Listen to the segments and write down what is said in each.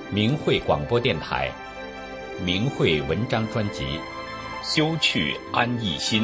明慧广播电台明慧文章专辑《修去安逸心》。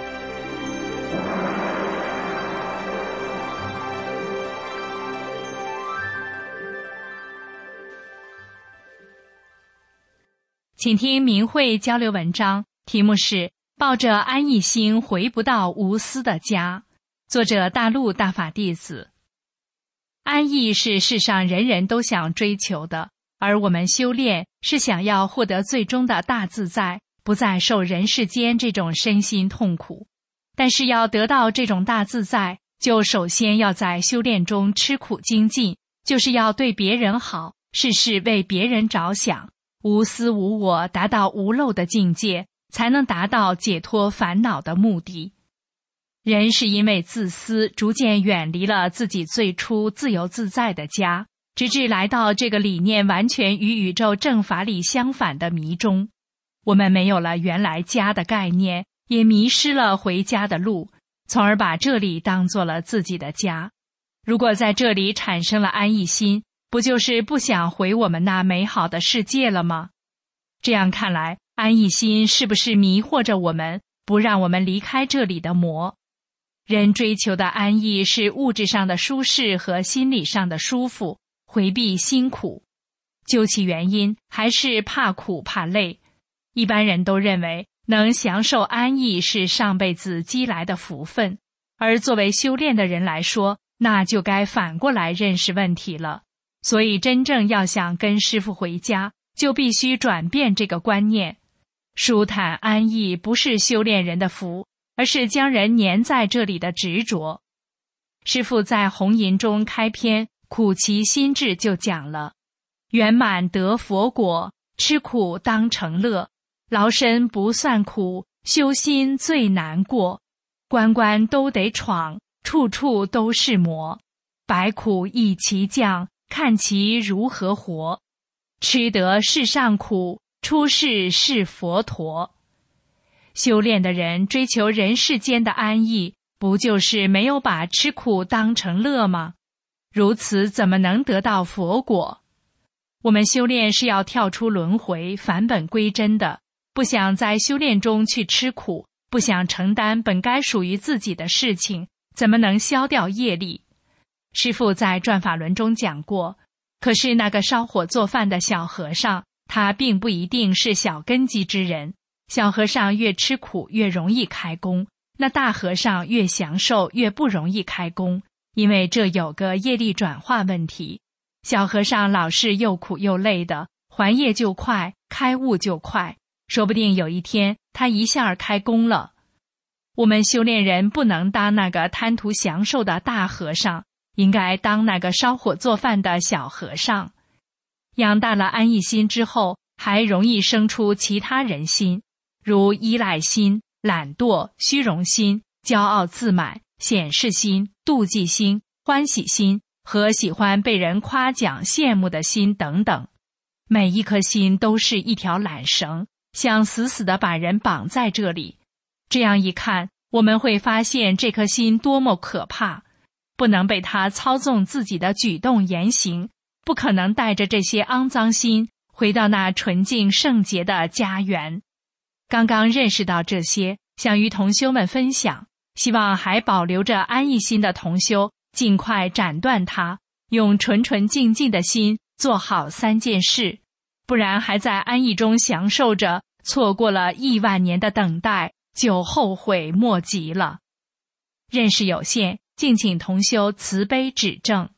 请听明慧交流文章，题目是抱着安逸心回不到无私的家，作者大陆大法弟子。安逸是世上人人都想追求的，而我们修炼是想要获得最终的大自在，不再受人世间这种身心痛苦。但是要得到这种大自在，就首先要在修炼中吃苦精进，就是要对别人好，事事为别人着想，无私无我，达到无漏的境界，才能达到解脱烦恼的目的。人是因为自私，逐渐远离了自己最初自由自在的家，直至来到这个理念完全与宇宙正法理相反的迷中。我们没有了原来家的概念，也迷失了回家的路，从而把这里当作了自己的家。如果在这里产生了安逸心，不就是不想回我们那美好的世界了吗？这样看来，安逸心是不是迷惑着我们，不让我们离开这里的魔？人追求的安逸是物质上的舒适和心理上的舒服，回避辛苦。究其原因，还是怕苦怕累。一般人都认为能享受安逸是上辈子积来的福分，而作为修炼的人来说，那就该反过来认识问题了。所以真正要想跟师父回家，就必须转变这个观念。舒坦安逸不是修炼人的福，而是将人粘在这里的执着。师父在红银中开篇苦其心志就讲了，圆满得佛果，吃苦当成乐，劳身不算苦，修心最难过，关关都得闯，处处都是磨，百苦一齐降，看其如何活，吃得世上苦，出世是佛陀。修炼的人追求人世间的安逸，不就是没有把吃苦当成乐吗？如此怎么能得到佛果？我们修炼是要跳出轮回，返本归真的，不想在修炼中去吃苦，不想承担本该属于自己的事情，怎么能消掉业力？师父在转法轮中讲过，可是那个烧火做饭的小和尚，他并不一定是小根基之人。小和尚越吃苦越容易开工，那大和尚越享受越不容易开工，因为这有个业力转化问题。小和尚老是又苦又累的，还业就快，开悟就快，说不定有一天他一下开工了。我们修炼人不能当那个贪图享受的大和尚，应该当那个烧火做饭的小和尚。养大了安逸心之后，还容易生出其他人心，如依赖心、懒惰、虚荣心、骄傲自满、显示心、妒忌心、欢喜心和喜欢被人夸奖羡慕的心等等。每一颗心都是一条缆绳，想死死地把人绑在这里。这样一看，我们会发现这颗心多么可怕，不能被它操纵自己的举动言行，不可能带着这些肮脏心回到那纯净圣洁的家园。刚刚认识到这些，想与同修们分享，希望还保留着安逸心的同修尽快斩断它，用纯纯净净的心做好3件事，不然还在安逸中享受着，错过了亿万年的等待，就后悔莫及了。认识有限，敬请同修慈悲指正。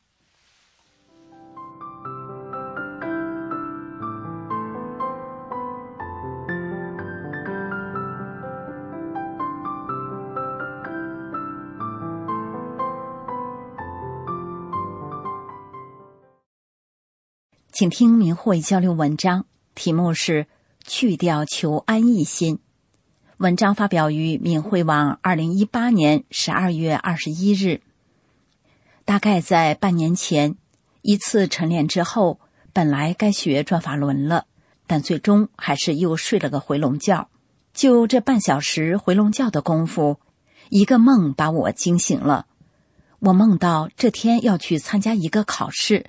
请听明慧交流文章，题目是去掉求安逸心。文章发表于明慧网2018年12月21日。大概在半年前，一次晨练之后，本来该学转法轮了，但最终还是又睡了个回笼觉。就这半小时回笼觉的功夫，一个梦把我惊醒了。我梦到这天要去参加一个考试，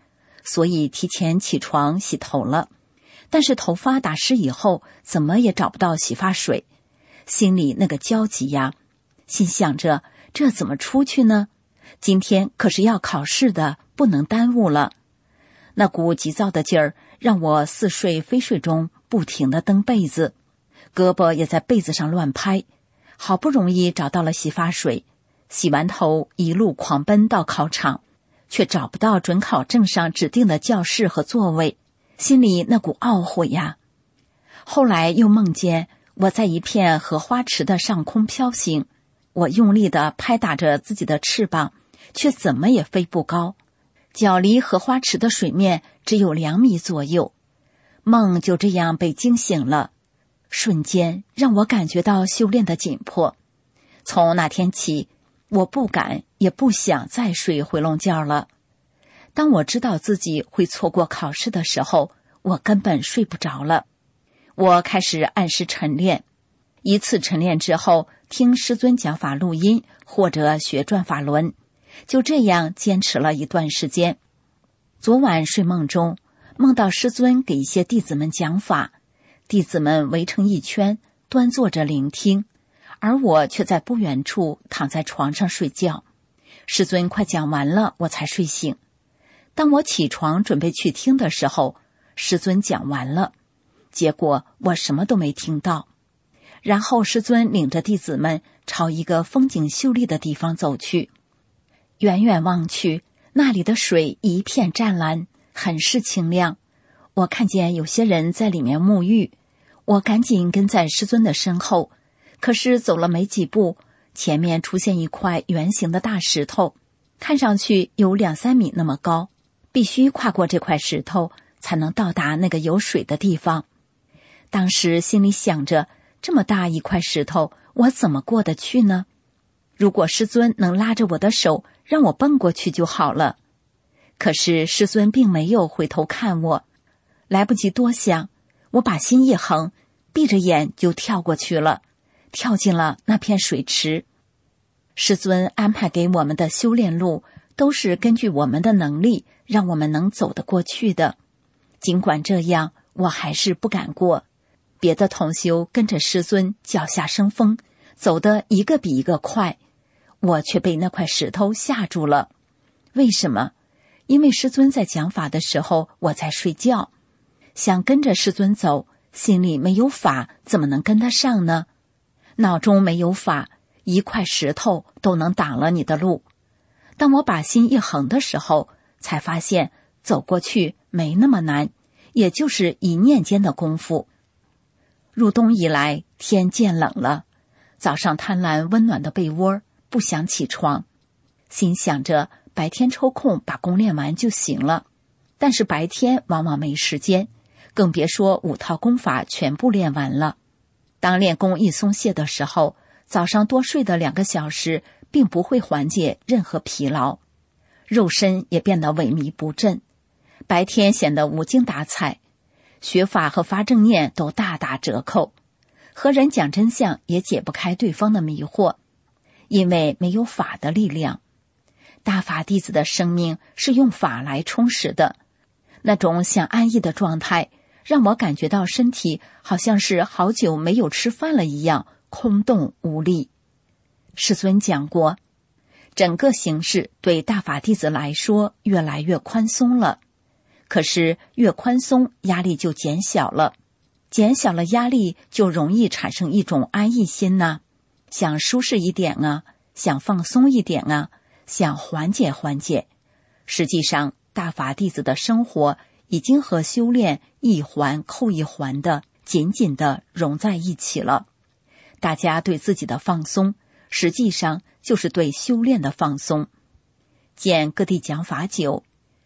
所以提前起床洗头了。但是头发打湿以后，怎么也找不到洗发水，心里那个焦急呀，心想着这怎么出去呢？今天可是要考试的，不能耽误了。那股急躁的劲儿让我似睡非睡中不停地蹬被子，胳膊也在被子上乱拍。好不容易找到了洗发水，洗完头一路狂奔到考场，却找不到准考证上指定的教室和座位，心里那股懊悔呀。后来又梦见我在一片荷花池的上空飘行，我用力地拍打着自己的翅膀，却怎么也飞不高，脚离荷花池的水面只有2米左右。梦就这样被惊醒了，瞬间让我感觉到修炼的紧迫。从那天起，我不敢也不想再睡回笼觉了。当我知道自己会错过考试的时候，我根本睡不着了。我开始按时晨练，一次晨练之后，听师尊讲法录音或者学转法轮，就这样坚持了一段时间。昨晚睡梦中，梦到师尊给一些弟子们讲法，弟子们围成一圈，端坐着聆听，而我却在不远处躺在床上睡觉。师尊快讲完了，我才睡醒。当我起床准备去听的时候，师尊讲完了，结果我什么都没听到。然后师尊领着弟子们朝一个风景秀丽的地方走去，远远望去，那里的水一片湛蓝，很是清亮。我看见有些人在里面沐浴，我赶紧跟在师尊的身后，可是走了没几步，前面出现一块圆形的大石头，看上去有2-3米那么高，必须跨过这块石头才能到达那个有水的地方。当时心里想着，这么大一块石头，我怎么过得去呢？如果师尊能拉着我的手，让我蹦过去就好了。可是师尊并没有回头看我，来不及多想，我把心一横，闭着眼就跳过去了，跳进了那片水池。师尊安排给我们的修炼路，都是根据我们的能力，让我们能走得过去的。尽管这样，我还是不敢过。别的同修跟着师尊脚下生风，走得一个比一个快，我却被那块石头吓住了。为什么？因为师尊在讲法的时候，我在睡觉，想跟着师尊走，心里没有法，怎么能跟得上呢？脑中没有法，一块石头都能挡了你的路。当我把心一横的时候，才发现走过去没那么难，也就是一念间的功夫。入冬以来，天渐冷了，早上贪婪温暖的被窝，不想起床，心想着白天抽空把功练完就行了，但是白天往往没时间，更别说5套功法全部练完了。当练功一松懈的时候，早上多睡的2个小时并不会缓解任何疲劳，肉身也变得萎靡不振，白天显得无精打采，学法和发正念都大打折扣，和人讲真相也解不开对方的迷惑，因为没有法的力量。大法弟子的生命是用法来充实的，那种想安逸的状态，让我感觉到身体好像是好久没有吃饭了一样，空洞无力。师尊讲过，整个形势对大法弟子来说越来越宽松了，可是越宽松，压力就减小了，减小了压力，就容易产生一种安逸心呐，想舒适一点啊，想放松一点啊，想缓解缓解。实际上，大法弟子的生活已经和修炼一环扣一环的紧紧地融在一起了。大家对自己的放松，实际上就是对修炼的放松。见各地讲法9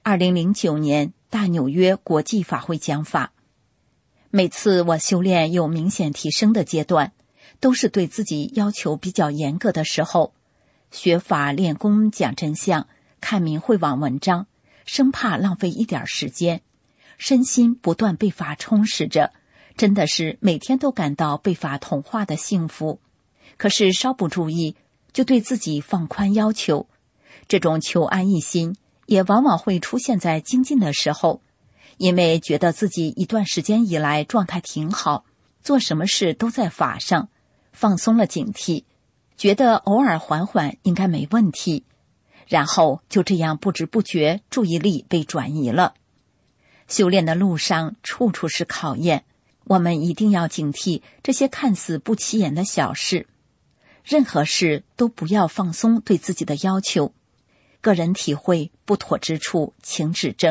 2009年大纽约国际法会讲法。每次我修炼有明显提升的阶段，都是对自己要求比较严格的时候，学法练功讲真相，看明慧网文章，生怕浪费一点时间，身心不断被法充实着，真的是每天都感到被法同化的幸福。可是稍不注意，就对自己放宽要求，这种求安逸心也往往会出现在精进的时候，因为觉得自己一段时间以来状态挺好，做什么事都在法上，放松了警惕，觉得偶尔缓缓应该没问题，然后就这样不知不觉注意力被转移了。修炼的路上处处是考验，我们一定要警惕这些看似不起眼的小事，任何事都不要放松对自己的要求，个人体会不妥之处请指正。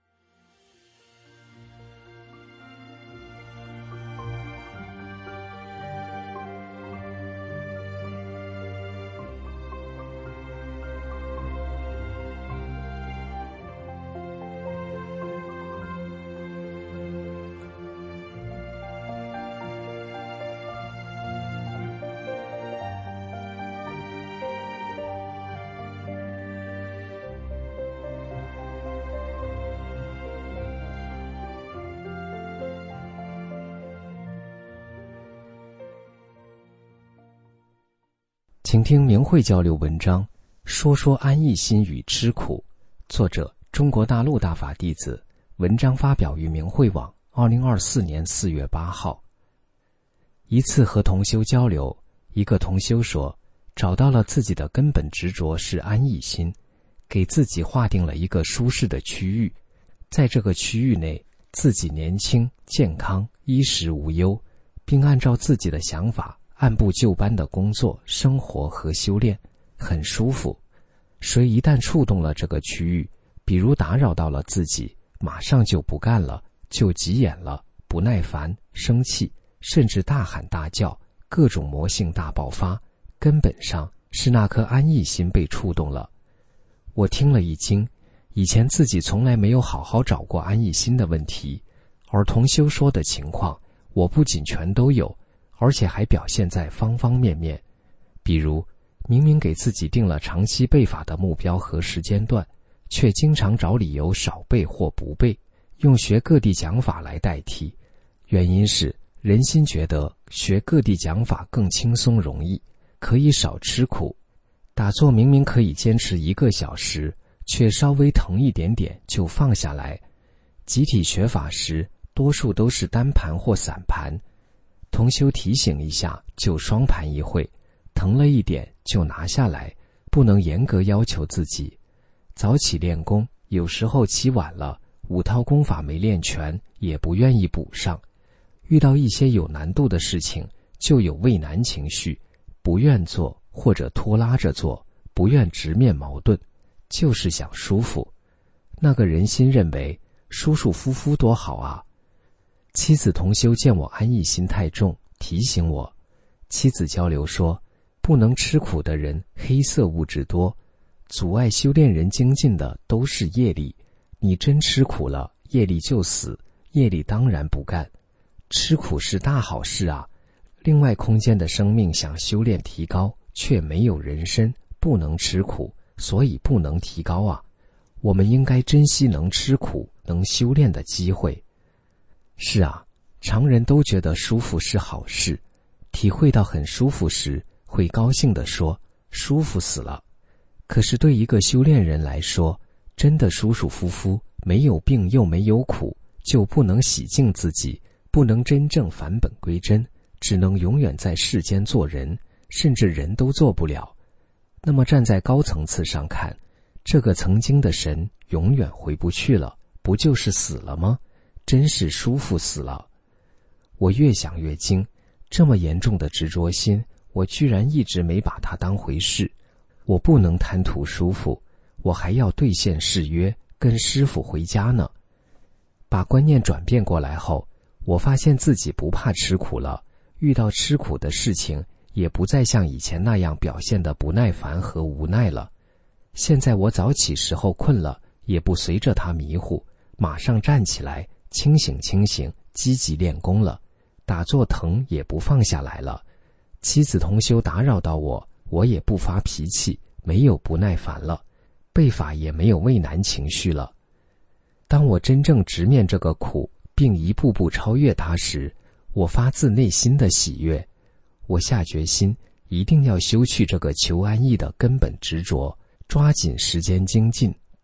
请听明慧交流文章，说说安逸心与吃苦。作者：中国大陆大法弟子。文章发表于明慧网，2024年4月8号。一次和同修交流，一个同修说，找到了自己的根本执着是安逸心，给自己划定了一个舒适的区域，在这个区域内，自己年轻、健康、衣食无忧，并按照自己的想法按部就班的工作、生活和修炼，很舒服。谁一旦触动了这个区域，比如打扰到了自己，马上就不干了，就急眼了，不耐烦、生气，甚至大喊大叫，各种魔性大爆发，根本上是那颗安逸心被触动了。我听了一惊，以前自己从来没有好好找过安逸心的问题，而同修说的情况，我不仅全都有，而且还表现在方方面面。比如明明给自己定了长期背法的目标和时间段，却经常找理由少背或不背，用学各地讲法来代替。原因是人心觉得学各地讲法更轻松容易，可以少吃苦。打坐明明可以坚持1个小时，却稍微疼一点点就放下来。集体学法时多数都是单盘或散盘，同修提醒一下就双盘一会，疼了一点就拿下来，不能严格要求自己。早起练功，有时候起晚了，5套功法没练全，也不愿意补上。遇到一些有难度的事情，就有畏难情绪，不愿做或者拖拉着做，不愿直面矛盾，就是想舒服。那个人心认为舒舒服服多好啊。妻子同修见我安逸心太重，提醒我。妻子交流说，不能吃苦的人黑色物质多，阻碍修炼人精进的都是业力，你真吃苦了，业力就死，业力当然不干。吃苦是大好事啊，另外空间的生命想修炼提高，却没有人身，不能吃苦，所以不能提高啊。我们应该珍惜能吃苦、能修炼的机会。是啊，常人都觉得舒服是好事，体会到很舒服时，会高兴地说，舒服死了。可是对一个修炼人来说，真的舒舒服服，没有病又没有苦，就不能洗净自己，不能真正返本归真，只能永远在世间做人，甚至人都做不了。那么站在高层次上看，这个曾经的神永远回不去了，不就是死了吗？真是舒服死了。我越想越惊，这么严重的执着心，我居然一直没把它当回事。我不能贪图舒服，我还要兑现誓约，跟师父回家呢。把观念转变过来后，我发现自己不怕吃苦了，遇到吃苦的事情也不再像以前那样表现得不耐烦和无奈了。现在我早起时候困了，也不随着他迷糊，马上站起来，清醒清醒，积极练功了。打坐疼也不放下来了。妻子同修打扰到我，我也不发脾气，没有不耐烦了，背法也没有畏难情绪了。当我真正直面这个苦，并一步步超越它时，我发自内心的喜悦。我下决心一定要修去这个求安逸的根本执着，抓紧时间精进，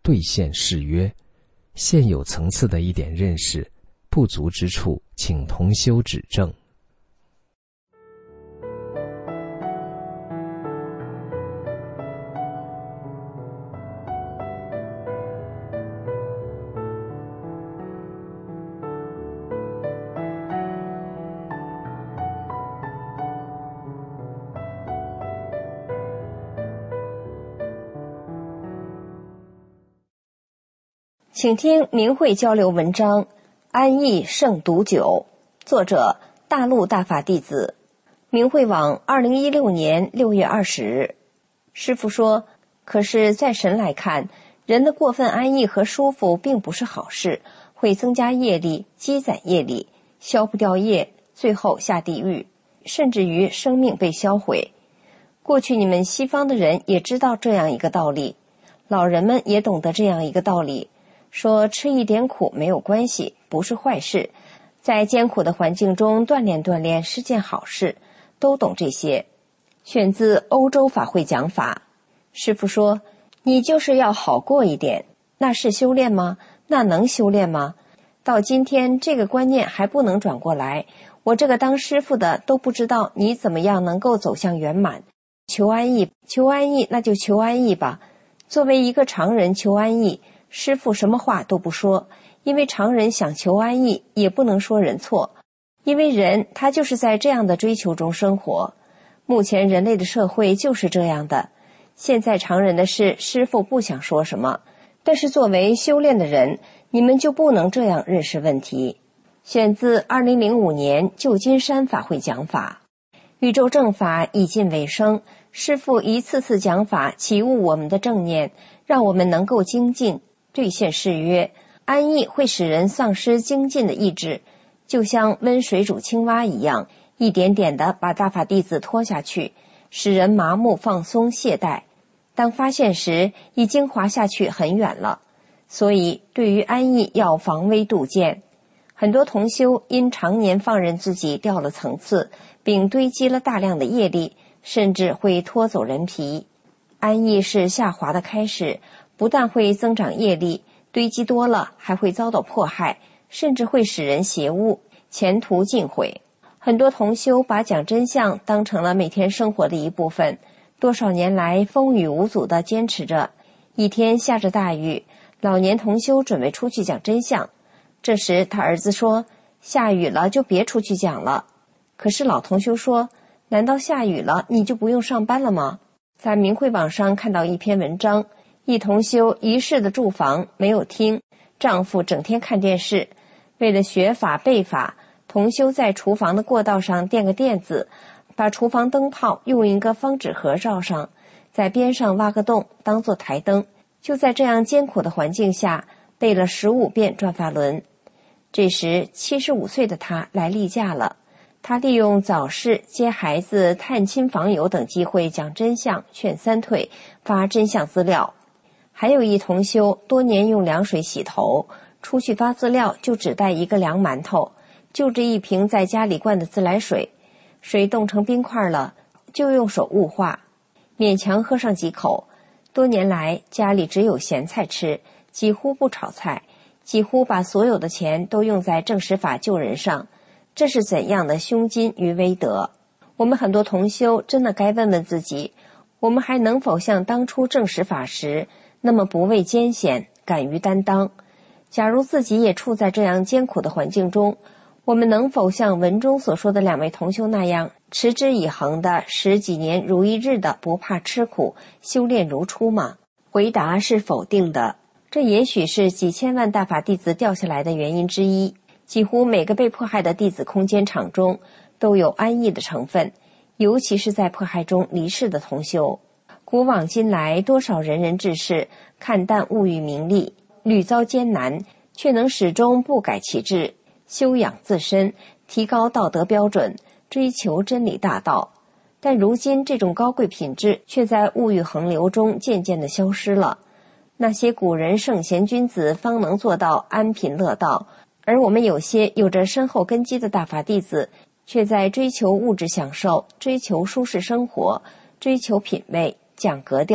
兑现誓约。现有层次的一点认识，不足之处，请同修指正。 请听明慧交流文章《安逸胜毒酒》，作者大陆大法弟子，明慧网2016年6月20日。师父说，可是在神来看，人的过分安逸和舒服并不是好事，会增加业力，积攒业力，消不掉业，最后下地狱，甚至于生命被销毁。过去你们西方的人也知道这样一个道理，老人们也懂得这样一个道理，说吃一点苦没有关系，不是坏事，在艰苦的环境中锻炼锻炼是件好事，都懂这些。选自欧洲法会讲法。师父说，你就是要好过一点，那是修炼吗？那能修炼吗？到今天这个观念还不能转过来，我这个当师父的都不知道你怎么样能够走向圆满。求安逸，求安逸，那就求安逸吧。作为一个常人求安逸，师父什么话都不说，因为常人想求安逸，也不能说人错，因为人他就是在这样的追求中生活。目前人类的社会就是这样的。现在常人的事，师父不想说什么，但是作为修炼的人，你们就不能这样认识问题。选自2005年旧金山法会讲法。宇宙正法已近尾声，师父一次次讲法启悟我们的正念，让我们能够精进，兑现誓约。安逸会使人丧失精进的意志，就像温水煮青蛙一样，一点点地把大法弟子拖下去，使人麻木放松懈怠。当发现时，已经滑下去很远了。所以对于安逸要防微杜渐。很多同修因常年放任自己掉了层次，并堆积了大量的业力，甚至会拖走人皮。安逸是下滑的开始，不但会增长业力，堆积多了还会遭到迫害，甚至会使人邪误，前途尽毁。很多同修把讲真相当成了每天生活的一部分，多少年来风雨无阻地坚持着。一天下着大雨，老年同修准备出去讲真相，这时他儿子说，下雨了就别出去讲了。可是老同修说，难道下雨了你就不用上班了吗？在明慧网上看到一篇文章，一同修一室的住房没有厅，丈夫整天看电视，为了学法背法，同修在厨房的过道上垫个垫子，把厨房灯泡用一个方纸盒罩上，在边上挖个洞当作台灯，就在这样艰苦的环境下背了15遍转法轮。这时75岁的她来例假了，她利用早市、接孩子、探亲访友等机会讲真相、劝三退、发真相资料。还有一同修多年用凉水洗头，出去发资料就只带一个凉馒头，就这一瓶在家里灌的自来水，水冻成冰块了，就用手雾化，勉强喝上几口。多年来家里只有咸菜吃，几乎不炒菜，几乎把所有的钱都用在正实法救人上，这是怎样的胸襟与威德？我们很多同修真的该问问自己，我们还能否像当初正实法时那么不畏艰险，敢于担当？假如自己也处在这样艰苦的环境中，我们能否像文中所说的2位同修那样，持之以恒的10几年如一日的不怕吃苦，修炼如初吗？回答是否定的。这也许是几千万大法弟子掉下来的原因之一。几乎每个被迫害的弟子空间场中都有安逸的成分，尤其是在迫害中离世的同修。古往今来，多少仁人志士看淡物欲名利，屡遭艰难，却能始终不改其志，修养自身，提高道德标准，追求真理大道。但如今这种高贵品质却在物欲横流中渐渐地消失了。那些古人圣贤君子方能做到安贫乐道，而我们有些有着深厚根基的大法弟子，却在追求物质享受，追求舒适生活，追求品味，讲格调，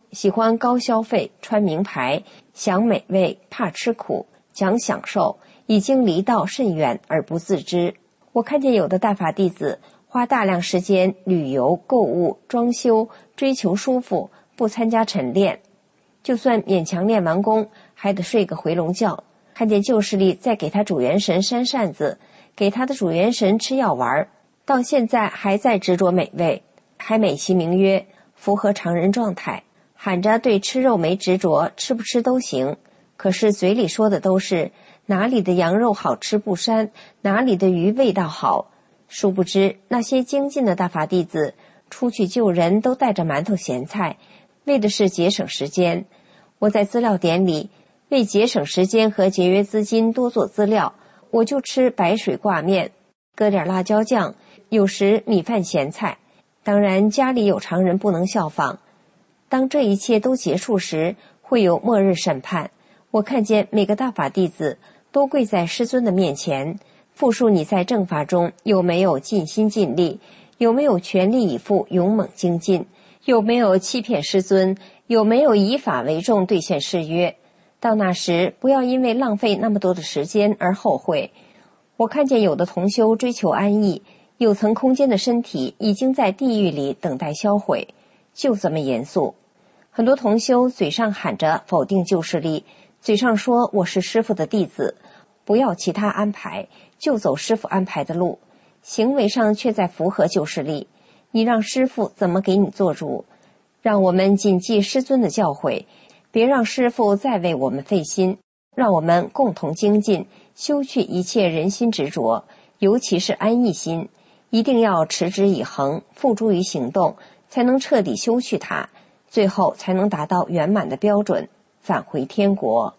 喜欢高消费、穿名牌，想美味，怕吃苦，讲享受，已经离道甚远而不自知。我看见有的大法弟子花大量时间旅游、购物、装修，追求舒服，不参加晨练，就算勉强练完功，还得睡个回笼觉。看见旧势力在给他主元神扇扇子，给他的主元神吃药丸，到现在还在执着美味，还美其名曰符合常人状态，喊着对吃肉没执着，吃不吃都行，可是嘴里说的都是哪里的羊肉好吃不膻，哪里的鱼味道好。殊不知那些精进的大法弟子出去救人都带着馒头咸菜，为的是节省时间。我在资料点里为节省时间和节约资金多做资料，我就吃白水挂面，搁点辣椒酱，有时米饭咸菜。当然家里有常人不能效仿。当这一切都结束时，会有末日审判。我看见每个大法弟子都跪在师尊的面前，复述你在正法中有没有尽心尽力，有没有全力以赴勇猛精进，有没有欺骗师尊，有没有以法为重兑现誓约。到那时不要因为浪费那么多的时间而后悔。我看见有的同修追求安逸，有层空间的身体已经在地狱里等待销毁，就这么严肃。很多同修嘴上喊着否定旧势力，嘴上说我是师父的弟子，不要其他安排，就走师父安排的路，行为上却在符合旧势力。你让师父怎么给你做主？让我们谨记师尊的教诲，别让师父再为我们费心，让我们共同精进，修去一切人心执着，尤其是安逸心，一定要持之以恒，付诸于行动，才能彻底修去它，最后才能达到圆满的标准，返回天国。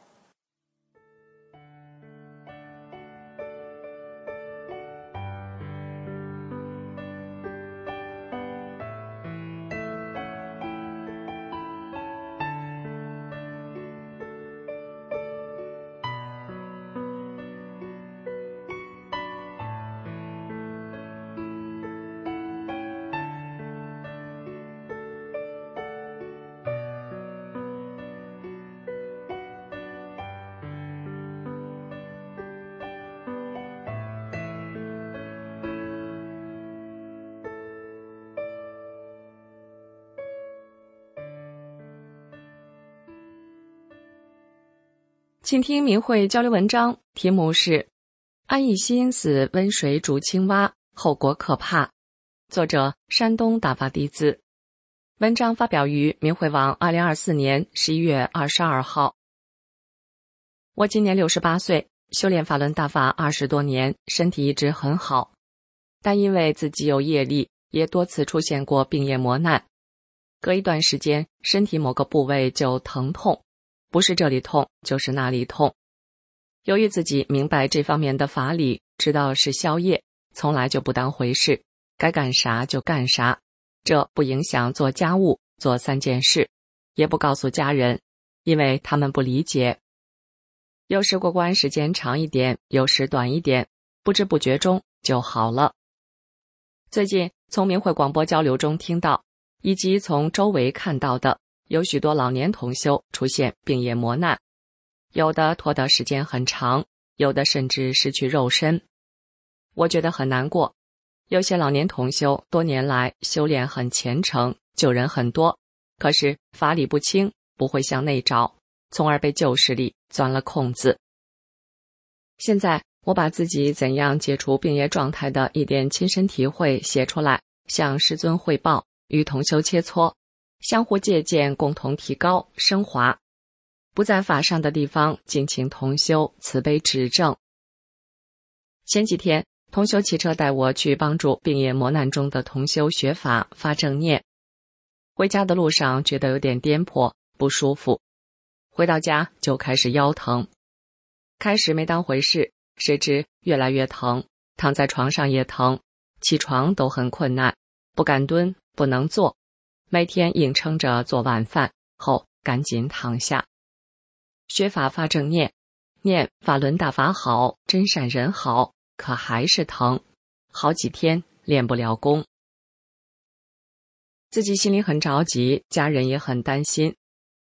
请听明慧交流文章，题目是安逸心似温水煮青蛙，后果可怕。作者山东大法弟子。文章发表于明慧网2024年11月22号。我今年68岁，修炼法轮大法20多年，身体一直很好，但因为自己有业力，也多次出现过病业磨难。隔一段时间，身体某个部位就疼痛，不是这里痛，就是那里痛。由于自己明白这方面的法理，知道是消业，从来就不当回事，该干啥就干啥，这不影响做家务，做3件事，也不告诉家人，因为他们不理解。有时过关时间长一点，有时短一点，不知不觉中就好了。最近从明慧广播交流中听到，以及从周围看到的，有许多老年同修出现病业磨难，有的拖得时间很长，有的甚至失去肉身。我觉得很难过。有些老年同修多年来修炼很虔诚，救人很多，可是法理不清，不会向内找，从而被旧势力钻了空子。现在我把自己怎样解除病业状态的一点亲身体会写出来，向师尊汇报，与同修切磋，相互借鉴，共同提高升华。不在法上的地方，敬请同修慈悲指正。前几天同修骑车带我去帮助病业磨难中的同修学法发正念。回家的路上觉得有点颠簸，不舒服，回到家就开始腰疼。开始没当回事，谁知越来越疼，躺在床上也疼，起床都很困难，不敢蹲，不能坐，每天硬撑着做晚饭后赶紧躺下。学法发正念，念法轮大法好，真善人好，可还是疼，好几天练不了功。自己心里很着急，家人也很担心，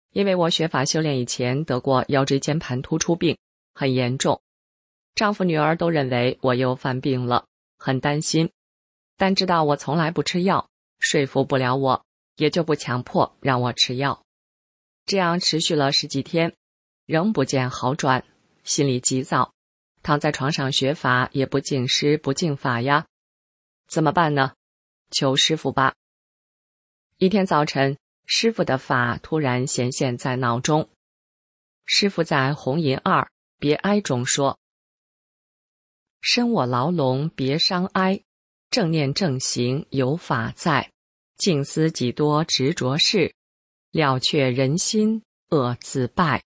因为我学法修炼以前得过腰椎间盘突出病，很严重。丈夫女儿都认为我又犯病了，很担心，但知道我从来不吃药，说服不了我，也就不强迫让我吃药。这样持续了10几天，仍不见好转，心里急躁，躺在床上学法也不敬师不敬法呀，怎么办呢？求师父吧。一天早晨，师父的法突然显现在脑中。师父在红银2别哀中说：身我牢笼别伤哀，正念正行有法在，静思几多执着事，了却人心恶自败。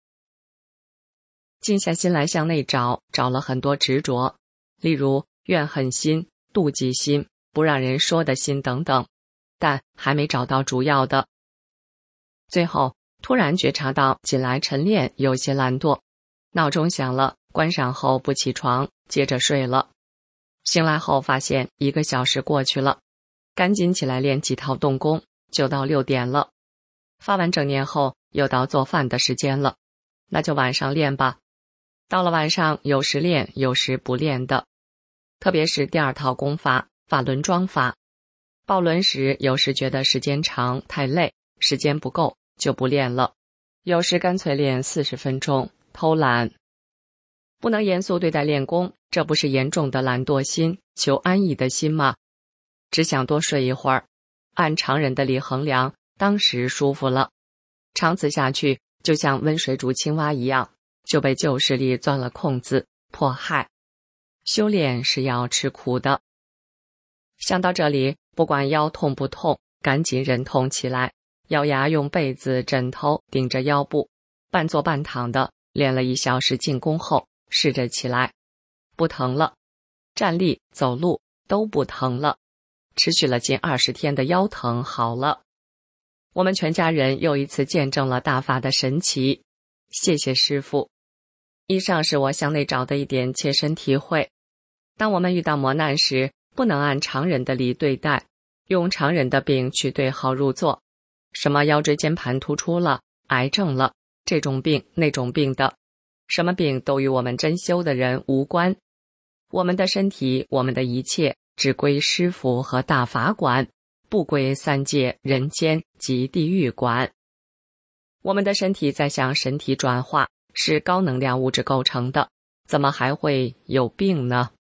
静下心来向内找，找了很多执着，例如怨恨心、妒忌心、不让人说的心等等，但还没找到主要的。最后突然觉察到近来晨练有些懒惰，闹钟响了，关上后不起床，接着睡了。醒来后发现1个小时过去了，赶紧起来练几套动功，就到6点了。发完正念后又到做饭的时间了，那就晚上练吧。到了晚上有时练有时不练的，特别是第2套功法法轮桩法，抱轮时有时觉得时间长太累，时间不够就不练了，有时干脆练40分钟，偷懒。不能严肃对待练功，这不是严重的懒惰心、求安逸的心吗？只想多睡一会儿，按常人的理衡量，当时舒服了，长此下去就像温水煮青蛙一样，就被旧势力钻了空子，迫害。修炼是要吃苦的。想到这里，不管腰痛不痛，赶紧忍痛起来，咬牙用被子枕头顶着腰部，半坐半躺的练了1小时静功后，试着起来，不疼了，站立走路都不疼了，持续了近20天的腰疼好了。我们全家人又一次见证了大法的神奇，谢谢师父。以上是我向内找的一点切身体会。当我们遇到磨难时，不能按常人的理对待，用常人的病去对号入座，什么腰椎间盘突出了、癌症了，这种病那种病的，什么病都与我们真修的人无关。我们的身体，我们的一切只归师父和大法管，不归3界人间及地狱管。我们的身体在向神体转化，是高能量物质构成的，怎么还会有病呢？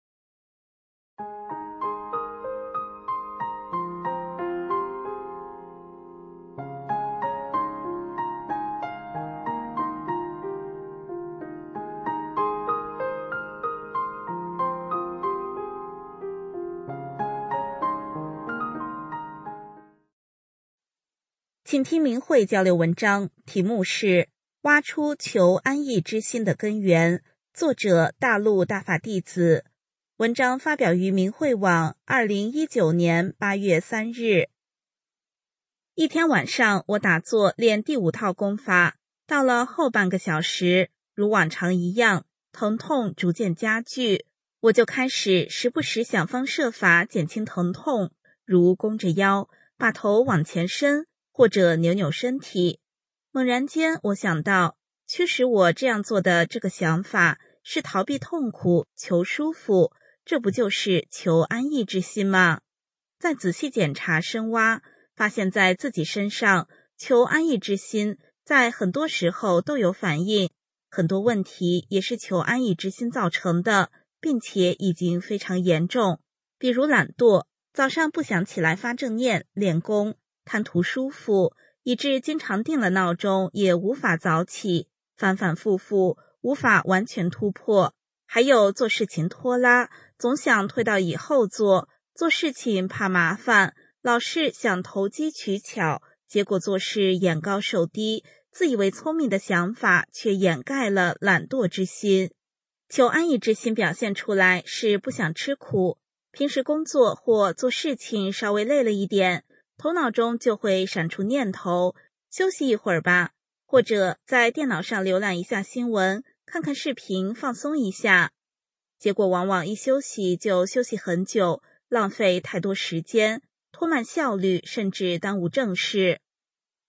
请听明慧交流文章，题目是挖出求安逸之心的根源，作者大陆大法弟子。文章发表于明慧网2019年8月3日。一天晚上，我打坐练第5套功法，到了后半个小时，如往常一样，疼痛逐渐加剧，我就开始时不时想方设法减轻疼痛，如弓着腰，把头往前伸，或者扭扭身体。猛然间，我想到，驱使我这样做的这个想法是逃避痛苦，求舒服，这不就是求安逸之心吗？再仔细检查深挖，发现在自己身上，求安逸之心在很多时候都有反应，很多问题也是求安逸之心造成的，并且已经非常严重。比如懒惰，早上不想起来发正念练功，贪图舒服，以致经常定了闹钟也无法早起，反反复复无法完全突破。还有做事情拖拉，总想推到以后做，做事情怕麻烦，老是想投机取巧，结果做事眼高手低，自以为聪明的想法却掩盖了懒惰之心。求安逸之心表现出来是不想吃苦，平时工作或做事情稍微累了一点，头脑中就会闪出念头，休息一会儿吧，或者在电脑上浏览一下新闻，看看视频放松一下。结果往往一休息就休息很久，浪费太多时间，拖慢效率，甚至耽误正事。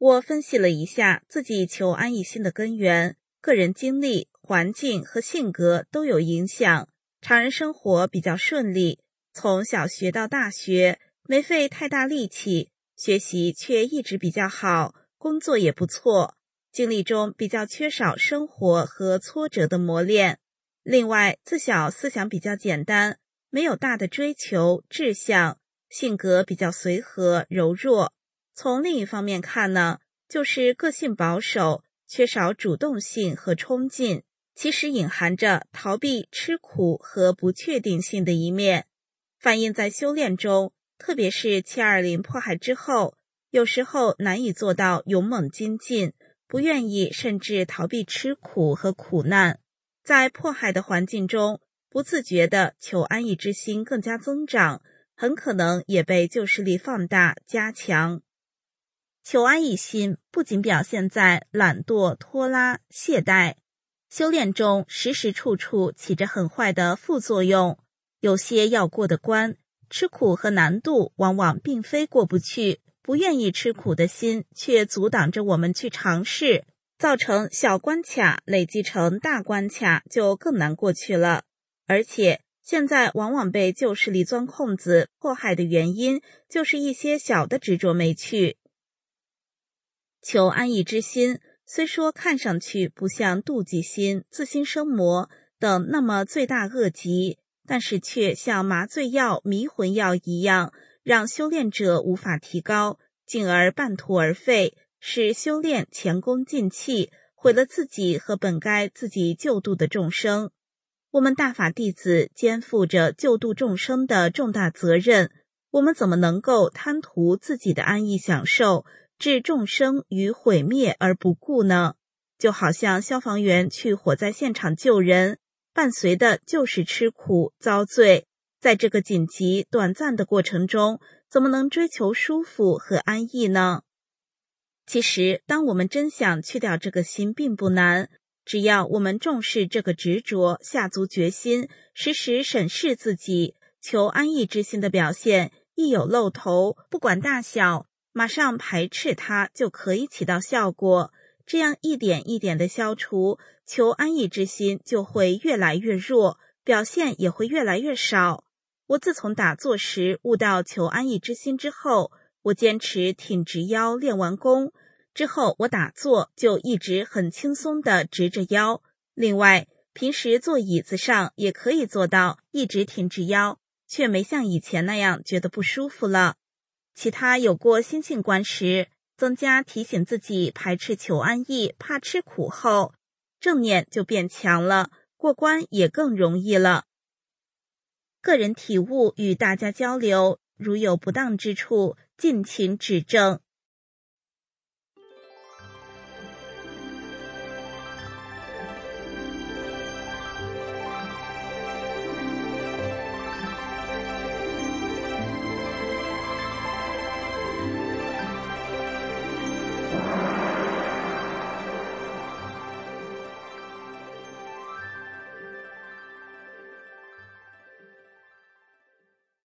我分析了一下自己求安逸心的根源，个人经历、环境和性格都有影响。常人生活比较顺利，从小学到大学没费太大力气，学习却一直比较好，工作也不错，经历中比较缺少生活和挫折的磨练。另外，自小思想比较简单，没有大的追求志向，性格比较随和柔弱。从另一方面看呢，就是个性保守，缺少主动性和冲劲，其实隐含着逃避吃苦和不确定性的一面，反映在修炼中，特别是720迫害之后，有时候难以做到勇猛精进，不愿意甚至逃避吃苦和苦难。在迫害的环境中，不自觉的求安逸之心更加增长，很可能也被旧势力放大加强。求安逸心不仅表现在懒惰、拖拉、懈怠，修炼中时时处处起着很坏的副作用。有些要过的关，吃苦和难度往往并非过不去，不愿意吃苦的心却阻挡着我们去尝试，造成小关卡累积成大关卡，就更难过去了。而且现在往往被旧势力钻空子迫害的原因，就是一些小的执着没去。求安逸之心虽说看上去不像妒忌心、自心生魔等那么罪大恶极，但是却像麻醉药、迷魂药一样，让修炼者无法提高，进而半途而废，使修炼前功尽弃，毁了自己和本该自己救度的众生。我们大法弟子肩负着救度众生的重大责任，我们怎么能够贪图自己的安逸享受，置众生于毁灭而不顾呢？就好像消防员去火灾现场救人，伴随的就是吃苦遭罪，在这个紧急短暂的过程中，怎么能追求舒服和安逸呢？其实当我们真想去掉这个心并不难，只要我们重视这个执着，下足决心，时时审视自己，求安逸之心的表现一有漏头，不管大小，马上排斥它就可以起到效果。这样一点一点的消除，求安逸之心就会越来越弱，表现也会越来越少。我自从打坐时悟到求安逸之心之后，我坚持挺直腰练完功之后，我打坐就一直很轻松地直着腰。另外，平时坐椅子上也可以做到一直挺直腰，却没像以前那样觉得不舒服了。其他有过心性观时，增加提醒自己排斥求安逸、怕吃苦后，正念就变强了，过关也更容易了。个人体悟与大家交流，如有不当之处，敬请指正。